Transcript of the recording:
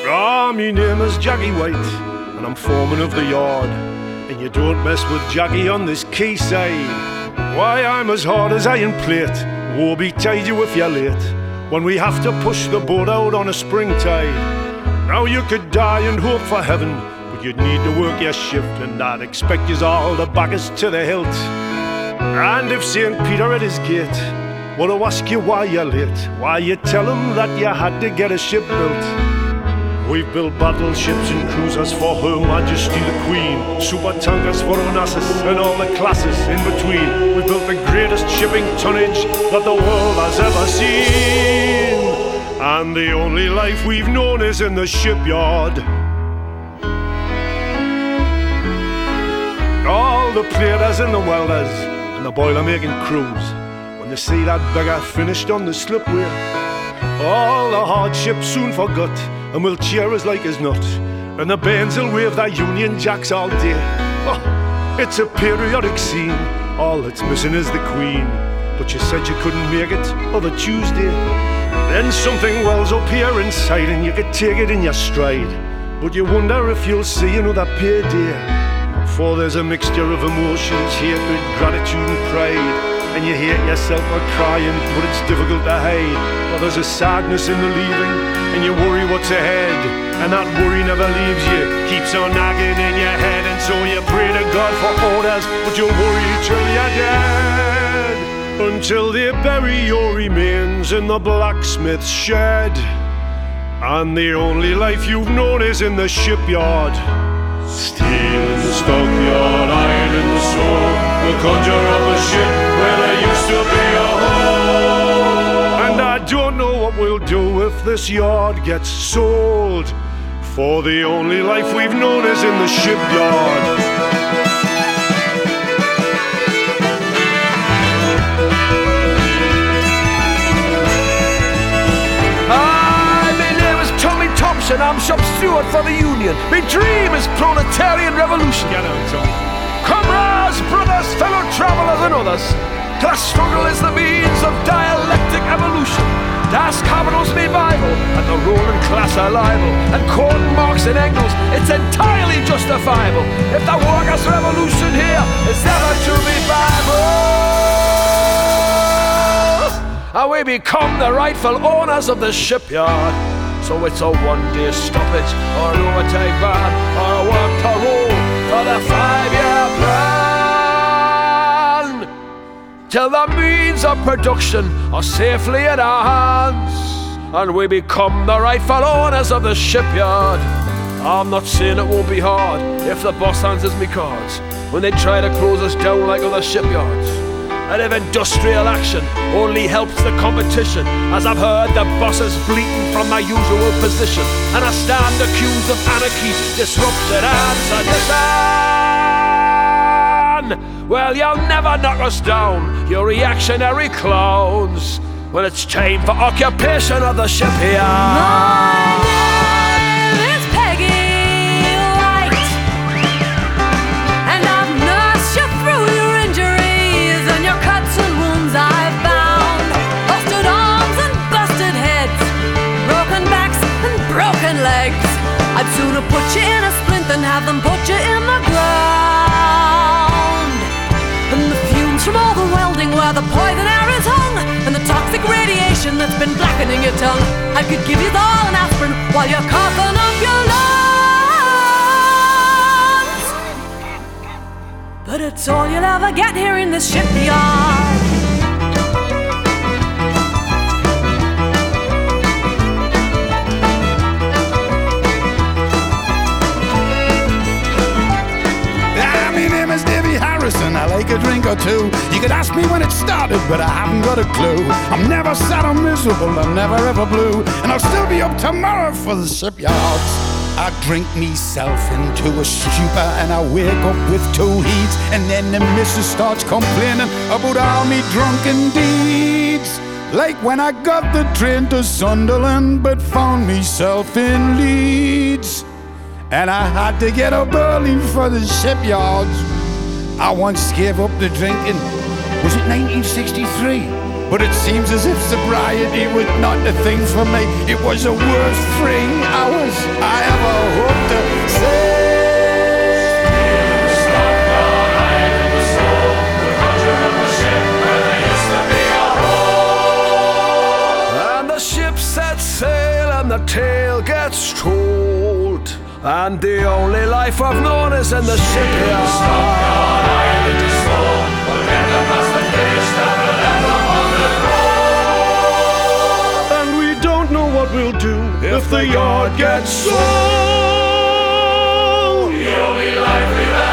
Ah, me name is Jackie White, and I'm foreman of the yard. And you don't mess with Jackie on this quayside. Why, I'm as hard as iron plate. Woe betide you if you're late, when we have to push the boat out on a spring tide. Now you could die and hope for heaven, but you'd need to work your shift, and I'd expect yous all to back us to the hilt. And if St. Peter at his gate were to ask you why you're late, why you tell him that you had to get a ship built. We've built battleships and cruisers for Her Majesty the Queen, super tankers for Onassis and all the classes in between. We've built the greatest shipping tonnage that the world has ever seen, and the only life we've known is in the shipyard. All the platers and the welders and the boiler-making crews, when they see that beggar finished on the slipway, all the hardships soon forgot, and will cheer us like as not, and the bands will wave their Union Jacks all day. Oh, it's a periodic scene, all that's missing is the Queen. But you said you couldn't make it other Tuesday. Then something wells up here inside, and you could take it in your stride, but you wonder if you'll see another payday. For there's a mixture of emotions, hatred, gratitude and pride, and you hate yourself for crying, but it's difficult to hide. Well, there's a sadness in the leaving, and you worry what's ahead, and that worry never leaves you, keeps on nagging in your head. And so you pray to God for orders, but you'll worry till you're dead, until they bury your remains in the blacksmith's shed. And the only life you've known is in the shipyard. Steel in the stockyard, iron in the sword, we'll conjure up a ship where there used to be a hole. And I don't know what we'll do if this yard gets sold, for the only life we've known is in the shipyard. And I'm shop steward for the Union. My dream is proletarian revolution. Get on, Tom. Comrades, brothers, fellow travelers and others, class struggle is the means of dialectic evolution. Das Kapital's made Bible, and the ruling class are liable. And quoting Marx and Engels, it's entirely justifiable if the workers' revolution here is ever to be viable. And we become the rightful owners of the shipyard. So it's a one-day stoppage, or an overtime ban, or a work to roll for the 5-year plan, till the means of production are safely in our hands, and we become the rightful owners of the shipyard. I'm not saying it won't be hard if the boss answers me cards when they try to close us down like other shipyards. And if industrial action only helps the competition, as I've heard the bosses bleating from my usual position, and I stand accused of anarchy, disruption and sedition, well, you'll never knock us down, you reactionary clowns, when it's time for occupation of the shipyard. I'd sooner put you in a splint than have them put you in the ground. And the fumes from all the welding where the poison air is hung, and the toxic radiation that's been blackening your tongue, I could give you all an aspirin while you're coughing up your lungs. But it's all you'll ever get here in this shipyard. I like a drink or two. You could ask me when it started, but I haven't got a clue. I'm never sad or miserable, I'm never ever blue, and I'll still be up tomorrow for the shipyards. I drink myself into a stupor, and I wake up with two heats, and then the missus starts complaining about all me drunken deeds. Like when I got the train to Sunderland, but found myself in Leeds, and I had to get up early for the shipyards. I once gave up the drinking, was it 1963? But it seems as if sobriety was not the thing for me. It was the worst 3 hours gets told, and the only life I've known is in the shipyard. Stockyard Island is full, we'll get the past the fish that will end up on the road. And we don't know what we'll do if the yard gets sold. The only life we've